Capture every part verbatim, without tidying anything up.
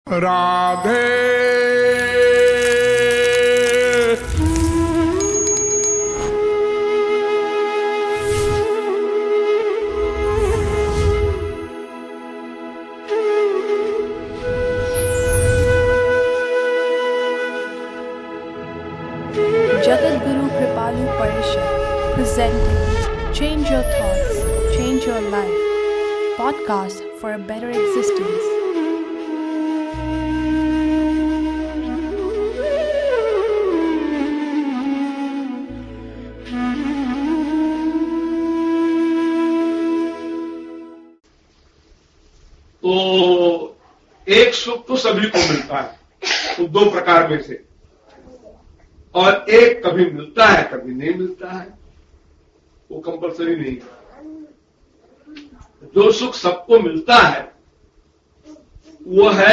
Radhe Jagadguru Kripalu Parishad presenting Change Your Thoughts, Change Your Life podcast for a better existence. तो एक सुख तो सभी को मिलता है, तो दो प्रकार में से, और एक कभी मिलता है कभी नहीं मिलता है, वो कंपल्सरी नहीं है। जो सुख सबको मिलता है वो है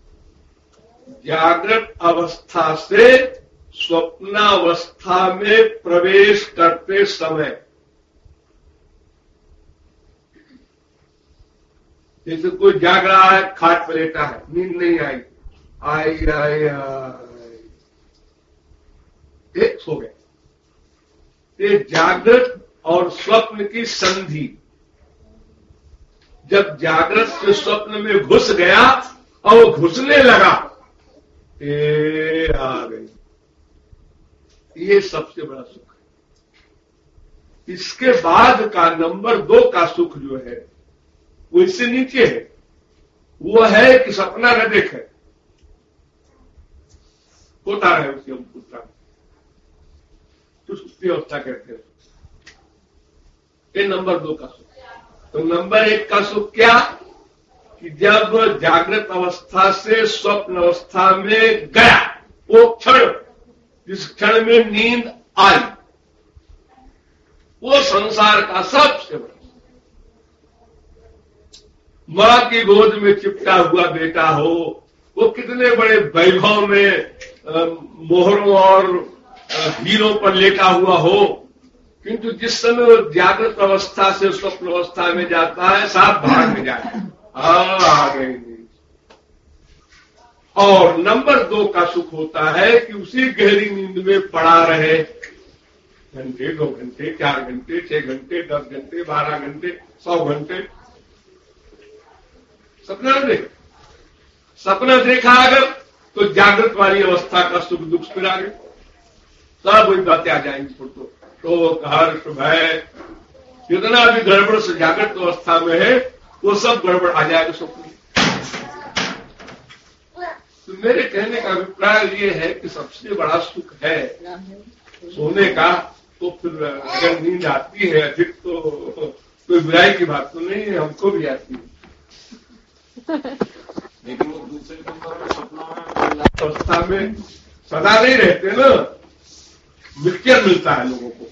जागृत अवस्था से स्वप्नावस्था में प्रवेश करते समय। जैसे कोई जाग रहा है, खाट पर लेटा है, नींद नहीं आई, आई आई आई एक सो गए। ये जागृत और स्वप्न की संधि, जब जागृत से स्वप्न में घुस गया और वो घुसने लगा, ये आ गई। ये सबसे बड़ा सुख है। इसके बाद का नंबर दो का सुख जो है वो इससे नीचे है, वो है कि सपना न देखे, होता रहे उसकी हम पुत्र, तो सुस्ती अवस्था कहते हैं। ये नंबर दो का सुख। तो नंबर एक का सुख क्या, कि जब जागृत अवस्था से स्वप्न अवस्था में गया, वो क्षण, जिस क्षण में नींद आई, वो संसार का सबसे बड़ा। मां की गोद में चिपटा हुआ बेटा हो, वो कितने बड़े वैभव में मोहरों और हीरों पर लेटा हुआ हो, किंतु जिस समय वो जागृत अवस्था से स्वप्न अवस्था में जाता है, साथ भाग में जाए, आ गई। और नंबर दो का सुख होता है कि उसी गहरी नींद में पड़ा रहे, घंटे, दो घंटे, चार घंटे, छह घंटे, दस घंटे, बारह घंटे, सौ घंटे, सपना देखा। सपना देखा अगर, तो जागृत वाली अवस्था का सुख दुख फिर आ गए, सब वही बातें आ जाएंगी। फोटो तो हर्ष भय जितना भी गड़बड़ से जागृत अवस्था में है, वो सब गड़बड़ आ जाएगा स्वप्न। तो मेरे कहने का अभिप्राय ये है कि सबसे बड़ा सुख है सोने का। तो फिर अगर नींद आती है अधिक, तो कोई बुराई की बात तो नहीं है, हमको भी आती है। लेकिन वो दूसरे नंबर में सपना अवस्था में सदा नहीं रहते ना, मिक्सचर मिलता है लोगों को।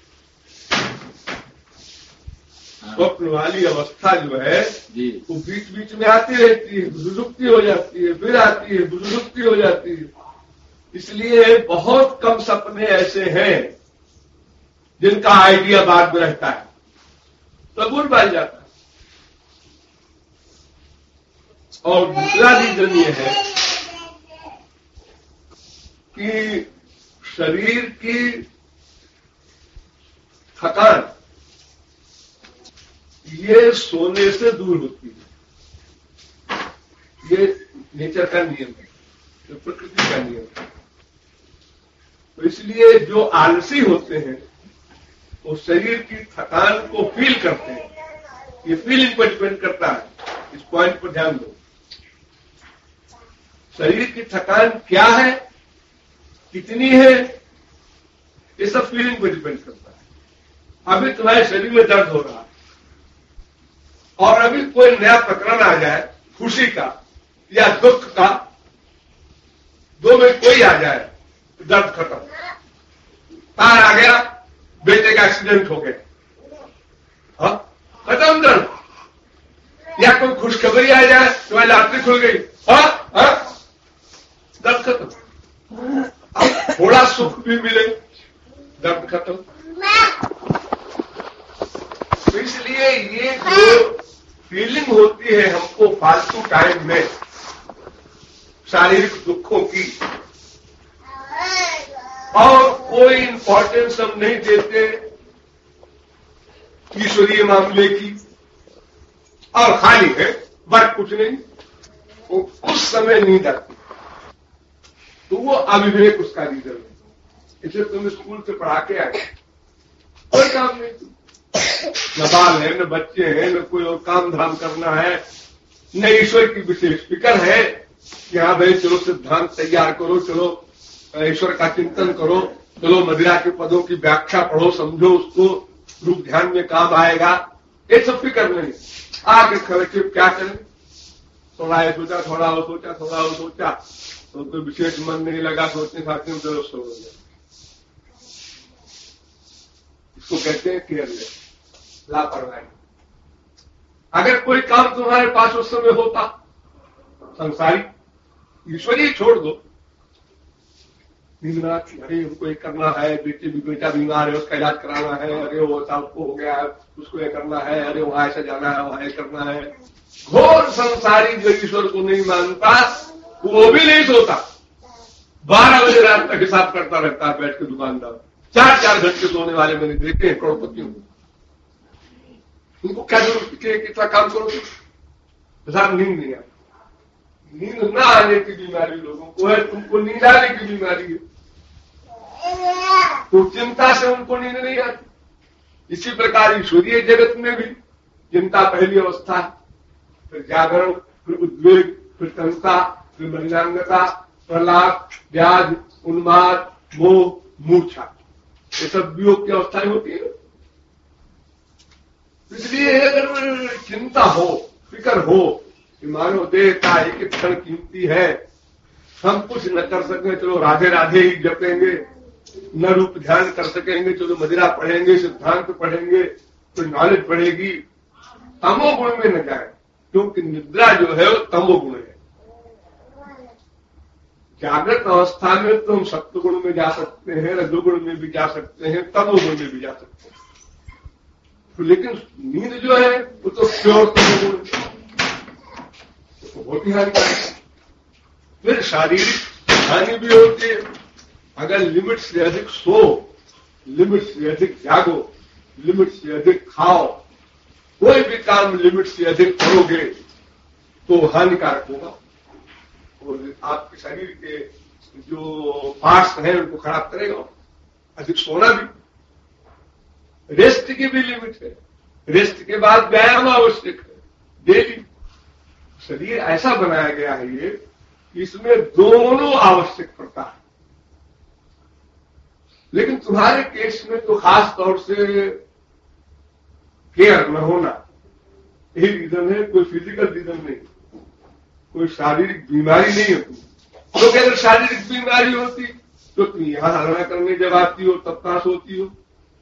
स्वप्न वाली अवस्था जो है वो बीच बीच में आती रहती है, बुजुर्गती हो जाती है, फिर आती है, बुजुर्गती हो जाती है। इसलिए बहुत कम सपने ऐसे हैं जिनका आइडिया बाद में रहता है, तो भूल पाल जाता है। और दूसरा रीजन ये है कि शरीर की थकान ये सोने से दूर होती है। ये नेचर का नियम है, ये प्रकृति का नियम है। तो इसलिए जो आलसी होते हैं वो शरीर की थकान को फील करते हैं। ये फीलिंग पर डिपेंड करता है, इस पॉइंट पर ध्यान दो। शरीर की थकान क्या है, कितनी है, ये सब फीलिंग पर डिपेंड करता है। अभी तुम्हारे शरीर में दर्द हो रहा है और अभी कोई नया प्रकरण आ जाए खुशी का या दुख का, दो में कोई आ जाए, दर्द खत्म। तार आ गया, बेटे का एक्सीडेंट हो गया, खत्म दर्द। या कोई खुशखबरी आ जाए, तुम्हारी लॉटरी खुल गई, हा? हा? दर्द खत्म। अब थोड़ा सुख भी मिले, दर्द खत्म। तो इसलिए ये जो फीलिंग होती है हमको फालतू टाइम में, शारीरिक दुखों की, और कोई इंपॉर्टेंस हम नहीं देते ईश्वरीय मामले की, और खाली है वर्क कुछ नहीं, वो कुछ समय नींद आती, तो वो अविवेक उसका रीजन है। इसे तुम स्कूल से पढ़ा के आए, कोई काम नहीं, न बाल है, न बच्चे हैं, न कोई और काम धाम करना है, न ईश्वर की विशेष फिक्र है कि हाँ भाई चलो सिद्धांत तैयार करो, चलो ईश्वर का चिंतन करो, चलो मदिरा के पदों की व्याख्या पढ़ो, समझो उसको, रूप ध्यान में काम आएगा, ये सब फिक्र नहीं। आगे खर्चे क्या करें, थोड़ा ये सोचा, थोड़ा वो सोचा, थोड़ा वो सोचा, तो कोई विशेष मन नहीं लगा सोचने खाते में, तो सो गया। इसको कहते हैं केयरलेस, लापरवाही। अगर कोई काम तुम्हारे पास उस समय होता, संसारी ईश्वरीय छोड़ दो, नींद आती, अरे हमको ये करना है, बेटे भी बेटा बीमार है उसका इलाज कराना है, अरे वो सबको हो गया है उसको ये करना है, अरे वहां ऐसा जाना है, वहां ये करना है। घोर संसारी जो ईश्वर को नहीं मानता वो भी नहीं सोता, बारह बजे रात तक हिसाब करता रहता है बैठ के दुकानदार। चार चार घंटे सोने वाले मैंने देखे हैं करोड़पतियों को। उनको क्या जरूरत कि कितना काम करो, हिसाब नींद नहीं आती। नींद न आने की बीमारी लोगों को है, तुमको नींद आने की बीमारी है, तो चिंता से उनको नींद नहीं आती। इसी प्रकार ईश्वरीय जगत में भी चिंता पहली अवस्था, फिर जागरण, फिर उद्वेग, फिर चिंता, फिर बहिरांगता, प्रलाप, व्याध, उन्माद, मोह, मूर्छा, ये सब वियोग की अवस्थाएं होती है। इसलिए अगर चिंता हो, फिक्र हो कि मानो देह का एक क्षण कीमती है, हम कुछ न कर सकें चलो राधे राधे ही जपेंगे, न रूप ध्यान कर सकेंगे चलो मदिरा पढ़ेंगे, सिद्धांत पढ़ेंगे, तो नॉलेज बढ़ेगी, तमोगुण में न जाए, क्योंकि निद्रा जो है वो तमोगुण है। जागृत अवस्था में तो हम सत्वगुण में जा सकते हैं, रजोगुण में भी जा सकते हैं, तमोगुण में भी जा सकते हैं, तो लेकिन नींद जो है वो तो प्योर तमोगुण है, तो बहुत ही हानिकारक। फिर शारीरिक हानि भी होती है, अगर लिमिट से अधिक सो, लिमिट से अधिक जागो, लिमिट से अधिक खाओ, कोई भी काम लिमिट से अधिक करोगे तो हानिकारक होगा, और आपके शरीर के जो पार्ट्स हैं उनको खराब करेगा। अधिक सोना भी, रेस्ट की भी लिमिट है, रेस्ट के बाद व्यायाम आवश्यक है डेली। शरीर ऐसा बनाया गया है ये, इसमें दोनों आवश्यक पड़ता है। लेकिन तुम्हारे केस में तो खास तौर से केयर न होना यही रीजन है, कोई फिजिकल रीजन नहीं, कोई शारीरिक बीमारी नहीं होती। तो अगर शारीरिक बीमारी होती तो तुम यहां हल्ला करने जब आती हो तब कहां सोती हो,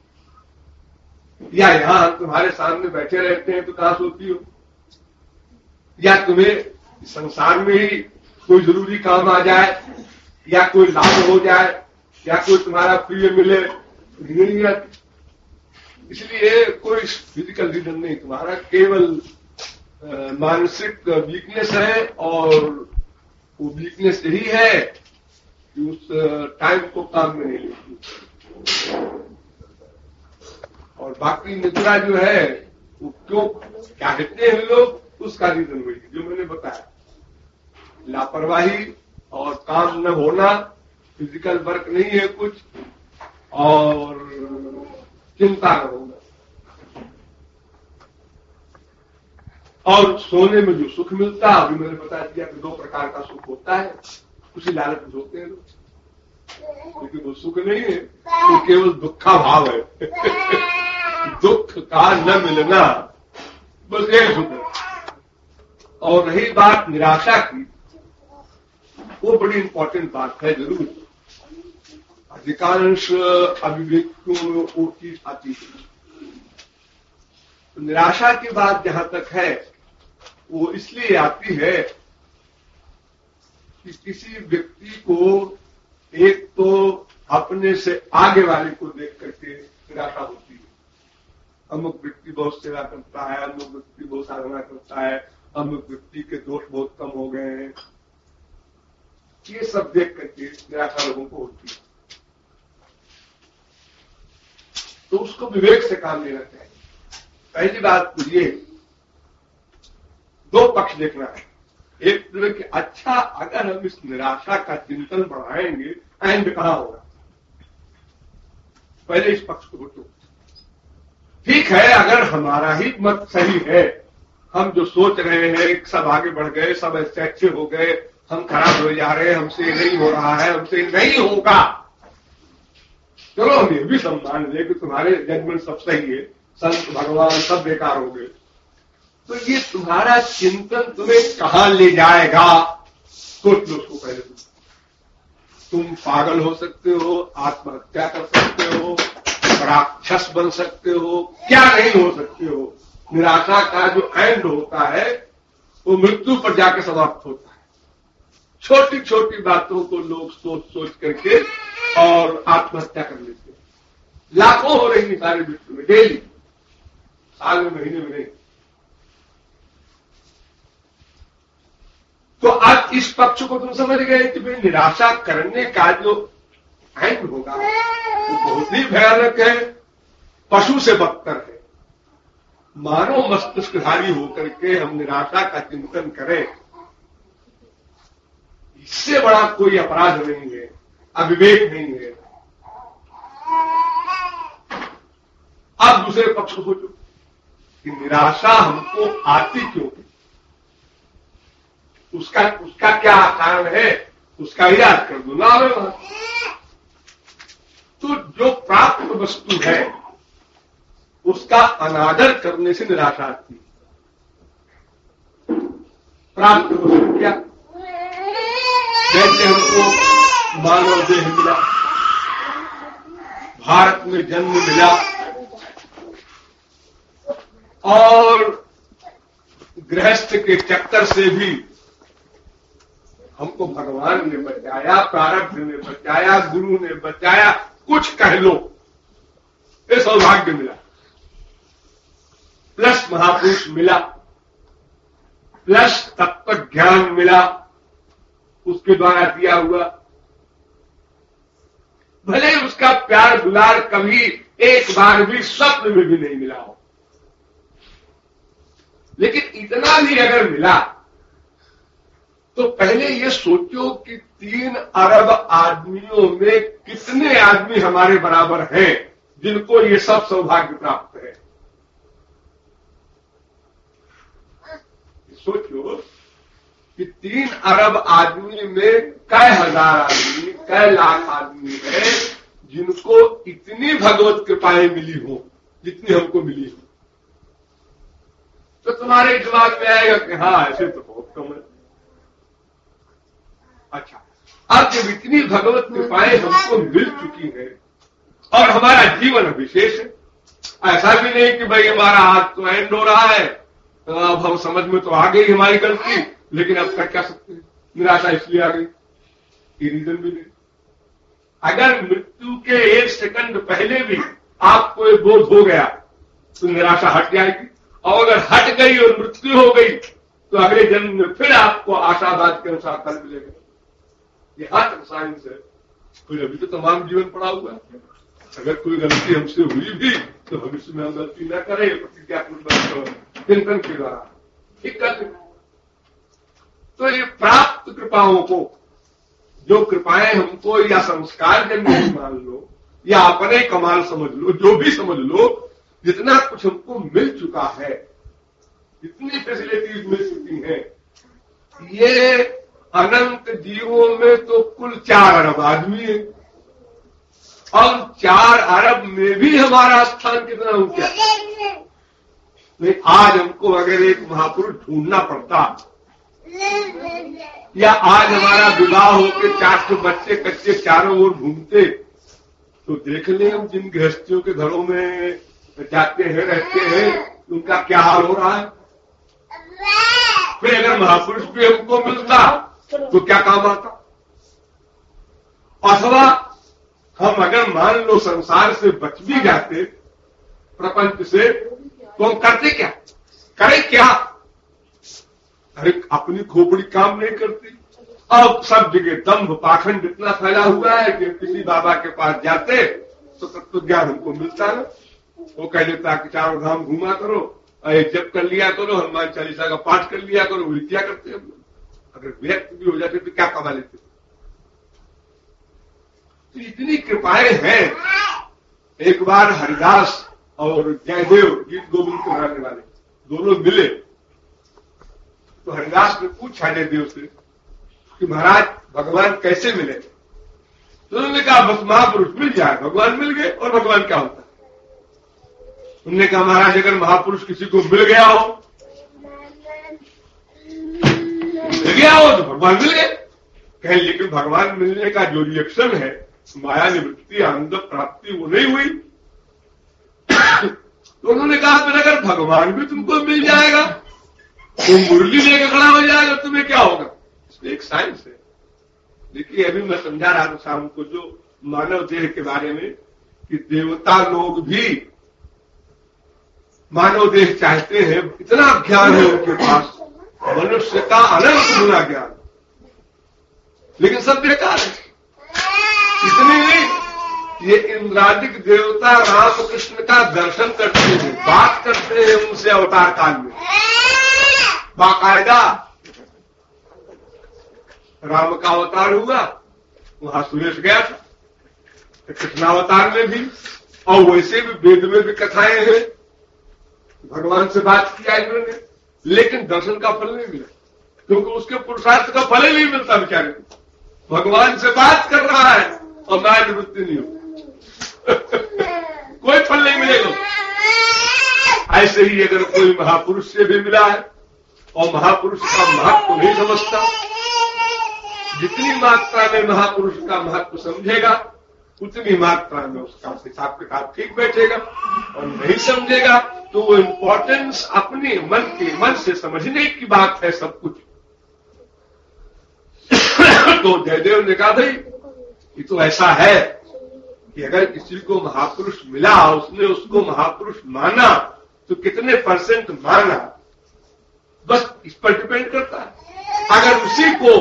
या यहां तुम्हारे सामने बैठे रहते हैं तो कहां सोती हो, या तुम्हें संसार में ही कोई जरूरी काम आ जाए, या कोई लाभ हो जाए, या कोई तुम्हारा प्रिय मिले, नींद नहीं आती। इसलिए कोई फिजिकल रीजन नहीं, तुम्हारा केवल आ, मानसिक वीकनेस है, और वो वीकनेस यही है कि उस टाइम को काम में नहीं लेती। और बाकी निद्रा जो है वो क्यों क्या कहते हैं लोग, उसका रीजन वही जो मैंने बताया, लापरवाही और काम न होना, फिजिकल वर्क नहीं है कुछ, और चिंता न होना। और सोने में जो सुख मिलता है, अभी मैंने बता दिया कि दो प्रकार का सुख होता है, उसी लालच में सोते हैं लोग, लेकिन वो सुख नहीं है, वो केवल दुखा भाव है। दुख का न मिलना, बस यही सुख है। और रही बात निराशा की, वो बड़ी इंपॉर्टेंट बात है जरूर। अधिकांश अभिव्यक्तियों में वो चीज आती है। तो निराशा की बात जहां तक है वो इसलिए आती है कि किसी व्यक्ति को एक तो अपने से आगे वाले को देख करके निराशा होती है। अमुक व्यक्ति बहुत सेवा करता है, अमुक व्यक्ति बहुत साधना करता है, अमुक व्यक्ति के दोष बहुत कम हो गए हैं, ये सब देख करके निराशा लोगों को होती है। तो उसको विवेक से काम लेना चाहिए। पहली बात तो ये, दो पक्ष देखना है। एक तो कि अच्छा, अगर हम इस निराशा का चिंतन बढ़ाएंगे एंड कहां होगा, पहले इस पक्ष को तो ठीक है। अगर हमारा ही मत सही है, हम जो सोच रहे हैं सब आगे बढ़ गए, सब ऐसे अच्छे हो गए, हम खराब हो जा रहे हैं, हमसे नहीं हो रहा है, हमसे नहीं होगा, चलो हम ये भी सम्मान ले कि तुम्हारे जजमेंट सब सही है, संत भगवान सब बेकार हो गए, तो ये तुम्हारा चिंतन तुम्हें कहां ले जाएगा, सोच लो उसको पहले। तुम पागल हो सकते हो, आत्महत्या कर सकते हो, राक्षस बन सकते हो, क्या नहीं हो सकते हो। निराशा का जो एंड होता है वो मृत्यु पर जाके समाप्त होता है। छोटी छोटी बातों को लोग सोच सोच करके और आत्महत्या कर लेते हैं। लाखों हो रही सारे विश्व में डेली, साल में, महीने में नहीं। तो आज इस पक्ष को तुम समझ गए कि भाई निराशा करने का जो एंड होगा वो बहुत ही भयानक है, पशु से बदतर है। मानव मस्तिष्कधारी होकर के हम निराशा का चिंतन करें, इससे बड़ा कोई अपराध नहीं है, अविवेक नहीं है। अब दूसरे पक्ष को सोचो कि निराशा हमको आती क्यों, उसका उसका क्या कारण है, उसका इलाज कर दो ना। तो जो प्राप्त वस्तु है उसका अनादर करने से निराशा आती है। प्राप्त वस्तु क्या, जैसे हमको मानव देह मिला, भारत में जन्म मिला, और गृहस्थ के चक्कर से भी हमको भगवान ने बचाया, प्रारब्ध ने बचाया, गुरु ने बचाया, कुछ कह लो, ये सौभाग्य मिला। प्लस महापुरुष मिला, प्लस तत्व ज्ञान मिला, उसके द्वारा दिया हुआ। भले उसका प्यार दुलार कभी एक बार भी स्वप्न में भी नहीं मिला हो, लेकिन इतना भी अगर मिला तो पहले ये सोचो कि तीन अरब आदमियों में कितने आदमी हमारे बराबर हैं जिनको ये सब सौभाग्य प्राप्त है। सोचो कि तीन अरब आदमी में कै हजार आदमी, कै लाख आदमी है जिनको इतनी भगवत कृपाएं मिली हो जितनी हमको मिली हो। तो तुम्हारे दिमाग में आएगा कि हाँ ऐसे तो बहुत कम है। अच्छा, अब जब इतनी भगवत कृपाएं हमको मिल चुकी है और हमारा जीवन विशेष है, ऐसा भी नहीं कि भाई हमारा हाथ तो एंड हो रहा है, तो अब हम समझ में तो आ गई हमारी गलती, लेकिन अब कर क्या सकते हैं, निराशा इसलिए आ गई, ये रीजन भी नहीं। अगर मृत्यु के एक सेकंड पहले भी आपको ये बोध हो गया तो निराशा हट जाएगी, और अगर हट गई और मृत्यु हो गई तो अगले जन्म में फिर आपको आशावाद के अनुसार फल मिलेगा। ये हाथ साइंस है। कोई अभी तो तमाम जीवन पड़ा हुआ है, अगर कोई गलती हमसे हुई भी तो भविष्य में हम गलती न करें, प्रतिज्ञात्मक चिंतन के द्वारा ठीक कर। तो ये प्राप्त कृपाओं को, जो कृपाएं हमको या संस्कार जन्म मान लो या अपने कमाल समझ लो, जो भी समझ लो, जितना कुछ हमको मिल चुका है, इतनी फैसिलिटीज मिल चुकी हैं, ये अनंत जीवों में तो कुल चार अरब आदमी है, और चार अरब में भी हमारा स्थान कितना हो गया। नहीं, आज हमको अगर एक महापुरुष ढूंढना पड़ता, या आज हमारा विवाह होकर चार सौ बच्चे कच्चे चारों ओर घूमते, तो देख लें हम जिन गृहस्थियों के घरों में जाते हैं, रहते हैं, उनका क्या हाल हो रहा है। फिर अगर महापुरुष भी हमको मिलता तो क्या काम आता। अथवा हम अगर मान लो संसार से बच भी जाते, प्रपंच से, तो हम करते क्या, करें क्या। अरे अपनी खोपड़ी काम नहीं करती, अब सब जगह दंभ पाखंड इतना फैला हुआ है कि किसी बाबा के पास जाते तो तत्व ज्ञान हमको मिलता ना। वो कह देता कि चारों धाम घूमा करो, जप कर लिया करो, हनुमान चालीसा का पाठ कर लिया करो। वो क्या करते हैं हम लोग? अगर व्यक्त भी हो जाते तो क्या कमा लेते? तो इतनी कृपाएं हैं। एक बार हरिदास और जयदेव गीत गोविंद के गाने वाले दोनों मिले तो हरिदास ने पूछा जयदेव से कि महाराज भगवान कैसे मिले? तो उन्होंने कहा बस महापुरुष मिल जाए, भगवान मिल गए। और भगवान क्या होता है? उन्होंने कहा महाराज अगर महापुरुष किसी को मिल गया हो मिल गया हो तो भगवान मिल गए। कहें लेकिन भगवान मिलने का जो रिएक्शन है, माया निवृत्ति आनंद प्राप्ति, वो नहीं हुई। तो उन्होंने कहा फिर अगर भगवान भी तुमको मिल जाएगा तो मुरली लेकर खड़ा हो जाएगा, तुम्हें क्या होगा? इसमें एक साइंस है। देखिए अभी मैं समझा रहा था शाम को जो मानव देह के बारे में कि देवता लोग भी मानव देह चाहते हैं। इतना ज्ञान है उनके पास, मनुष्य का अनंत गुना ज्ञान, लेकिन सब बेकार है। इतनी नहीं, ये इंद्रादिक देवता राम कृष्ण का दर्शन करते हैं, बात करते हैं उनसे अवतार काल में बाकायदा। राम का अवतार हुआ, वहां सुरेश गया था, कृष्णावतार में भी, और वैसे भी वेद में भी कथाएं हैं, भगवान से बात किया इन्होंने, लेकिन दर्शन का फल नहीं मिला, क्योंकि उसके पुरुषार्थ का फल ही नहीं मिलता बेचारे को। भगवान से बात कर रहा है और माया निवृत्ति नहीं हो कोई फल नहीं मिलेगा। ऐसे ही अगर कोई महापुरुष से भी मिला है और महापुरुष का महत्व नहीं समझता, जितनी मात्रा में महापुरुष का महत्व समझेगा उतनी मात्रा में उसका हिसाब किताब ठीक बैठेगा, और नहीं समझेगा तो वो इम्पोर्टेंस अपने मन के मन से समझने की बात है सब कुछ। तो जयदेव ने कहा भाई ये तो ऐसा है कि अगर किसी को महापुरुष मिला, उसने उसको महापुरुष माना तो कितने परसेंट माना, बस इस पर डिपेंड करता है। अगर उसी को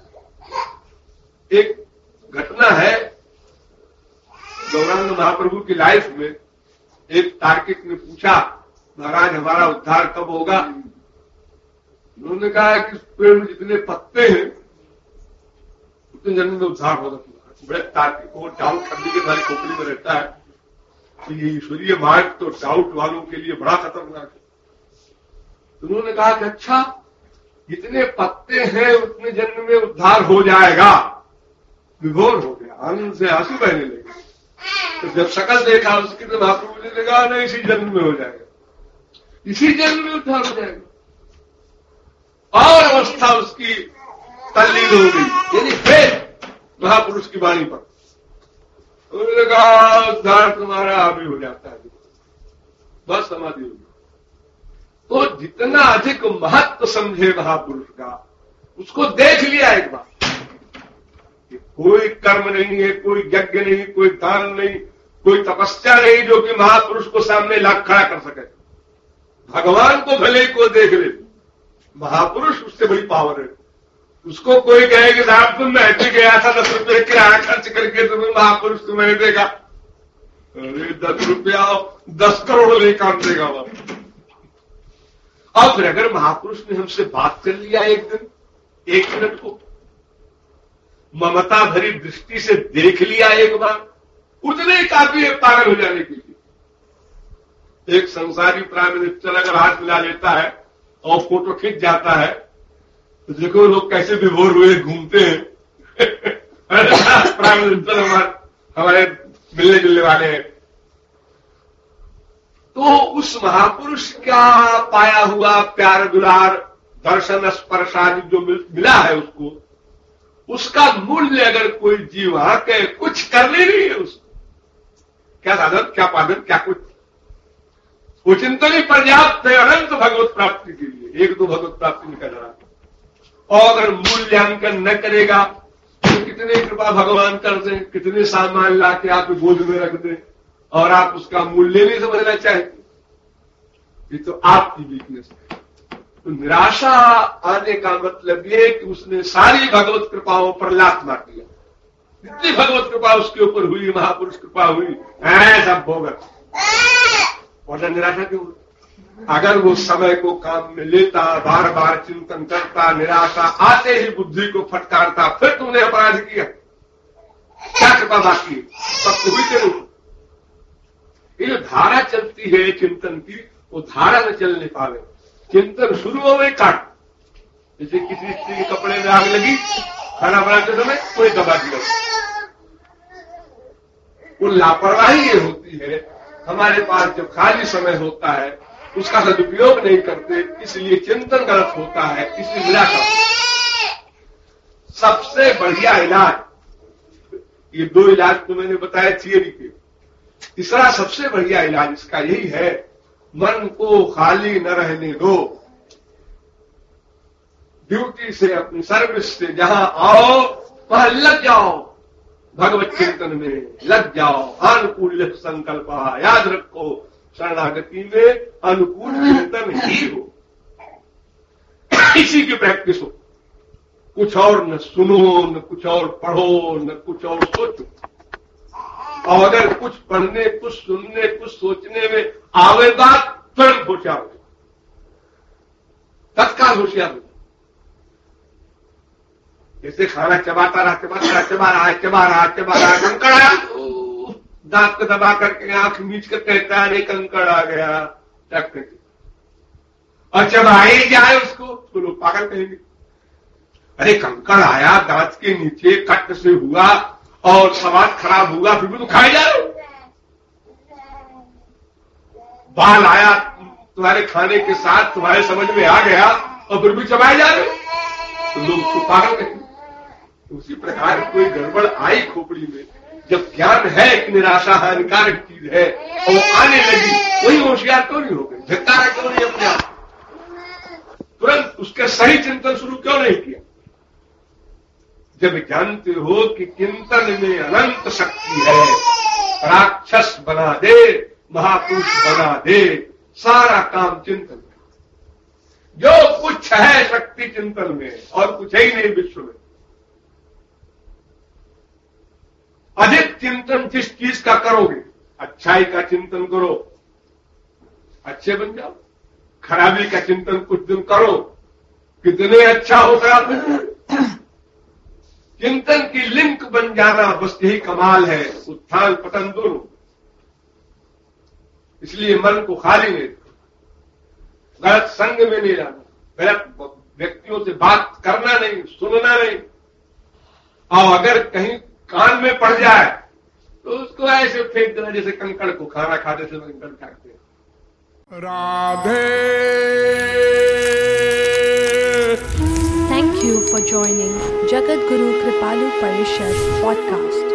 एक घटना है गौरांग महाप्रभु की लाइफ में, एक तार्किक ने पूछा महाराज हमारा उद्धार कब होगा? उन्होंने कहा कि पेड़ में जितने पत्ते हैं उतने जन्म में उद्धार होगा। बड़े तार्किक को डाउट करने के हमारी खोपड़ी में रहता है कि ये ईश्वरीय मार्ग तो डाउट वालों के लिए बड़ा खतरनाक है। उन्होंने कहा कि अच्छा जितने पत्ते हैं उतने जन्म में उद्धार हो जाएगा। विभोर हो गया, आनंद से आंसू बहने लगे। तो जब शकल देखा उसकी तो महाप्रभु जी ने कहा नहीं इसी जन्म में हो जाएगा, इसी जन्म में उद्धार हो जाएगा। और अवस्था उसकी तल्लीन हो गई, यानी फिर महापुरुष की वाणी पर उन्होंने कहा उद्धार तुम्हारा अभी हो जाता है, बस समाधि होगी। तो जितना अधिक महत्व समझे महापुरुष का, उसको देख लिया एक बार, कोई कर्म नहीं है, कोई यज्ञ नहीं, कोई दान नहीं, कोई तपस्या नहीं जो कि महापुरुष को सामने ला खड़ा कर सके। भगवान को भले को देख ले, महापुरुष उससे बड़ी पावर है। उसको कोई कहे कि साहब तुम मैं भी गया था दस रुपये किराया खर्च करके, तुम्हें महापुरुष तुम्हें देगा, अरे दस रुपया दस करोड़ ले काम देगा वह। और फिर अगर महापुरुष ने हमसे बात कर लिया एक दिन, एक मिनट को ममता भरी दृष्टि से देख लिया एक बार, उतने ही काफी है पागल हो जाने के लिए। एक संसारी प्राइम मिनिस्टर अगर हाथ मिला लेता है और फोटो खींच जाता है तो देखो लोग कैसे विभोर हुए घूमते हैं। प्राइम मिनिस्टर हमारे हमारे मिलने जुलने वाले हैं। तो उस महापुरुष का पाया हुआ प्यार दुलार दर्शन स्पर्श आदि जो मिला है उसको, उसका मूल्य अगर कोई जीव आके कुछ कर ले रही है उसको, क्या साधन क्या पादन क्या कुछ, वो चिंतन ही पर्याप्त है अनंत भगवत प्राप्ति के लिए। एक दो भगवत प्राप्ति निकल रहा है, और अगर मूल्यांकन न करेगा तो कितने कृपा भगवान कर दें, कितने सामान ला के आप गोद में रख दें और आप उसका मूल्य नहीं समझना चाहते। ये तो आपकी वीकनेस है। तो निराशा आने का मतलब ये कि उसने सारी भगवत कृपाओं पर लात मार दिया। जितनी भगवत कृपा उसके ऊपर हुई, महापुरुष कृपा हुई, ऐसा भोगत और निराशा क्यों हुई? अगर वो समय को काम में लेता, बार बार चिंतन करता, निराशा आते ही बुद्धि को फटकारता, फिर तूने अपराध किया, क्या कृपा बाकी है? सब तो हुई तेरे ऊपर। ये जो धारा चलती है चिंतन की, वो धारा न चलने पावे। चिंतन शुरू हो गए काट, जैसे किसी स्त्री के कपड़े में आग लगी, खाना बनाते समय कोई दबा दिया। वो लापरवाही ये होती है, हमारे पास जब खाली समय होता है उसका सदुपयोग नहीं करते, इसलिए चिंतन गलत होता है, इसलिए निराशा। सबसे बढ़िया इलाज, ये दो इलाज तो मैंने बताया थियरी के, तीसरा सबसे बढ़िया इलाज इसका यही है, मन को खाली न रहने दो। ड्यूटी से, अपनी सर्विस से जहां आओ वहां लग जाओ, भगवत चिंतन में लग जाओ। अनुकूल संकल्प, याद रखो शरणागति में अनुकूल चिंतन ही हो, इसी की प्रैक्टिस हो। कुछ और न सुनो, न कुछ और पढ़ो, न कुछ और सोचो। और अगर कुछ पढ़ने, कुछ सुनने, कुछ सोचने में आवे बात, तुरंत होशियार हो, तत्काल होशियार हो। जैसे खाना चबाता रहा, चबाता रहा, चबा रहा है, चबा रहा, चबा रहा, कंकड़ आया, दांत को दबा करके आंख मीच कर कहता है, नहीं कंकड़ आ गया, टक और चबाए जाए उसको, तो लोग पागल कहेंगे। अरे कंकड़ आया दांत के नीचे, कट से हुआ और स्वाद खराब हुआ, फिर भी तो खाए जा रहे हो। बाल आया तुम्हारे खाने के साथ, तुम्हारे समझ में आ गया और फिर भी चबाए जा रहे हो, तो लोग तो पागल कहेंगे। उसी प्रकार कोई गड़बड़ आई खोपड़ी में, जब ज्ञान है कि निराशा हानिकारक चीज है और वो आने लगी, वही होशियार क्यों नहीं हो गए? झकारा क्यों नहीं अपने आप? तुरंत उसके सही चिंतन शुरू क्यों नहीं किया? जब जानते हो कि चिंतन में अनंत शक्ति है, राक्षस बना दे, महापुरुष बना दे, सारा काम चिंतन में। जो कुछ है शक्ति चिंतन में, और कुछ ही नहीं विश्व में। अधिक चिंतन जिस चीज का करोगे, अच्छाई का चिंतन करो, अच्छे बन जाओ। खराबी का चिंतन कुछ दिन करो, कितने अच्छा होगा। चिंतन की लिंक बन जाना, बस यही कमाल है, उत्थान पतन दोनों। इसलिए मन को खाली नहीं, गलत संग में नहीं जाना, गलत व्यक्तियों से बात करना नहीं, सुनना नहीं। और अगर कहीं कान में पड़ जाए तो उसको ऐसे फेंक देना जैसे कंकड़ को खाना खाते से कंकड़ फेंकते हैं। Radhe. Thank you for joining Jagat Guru Kripalu Parishad podcast.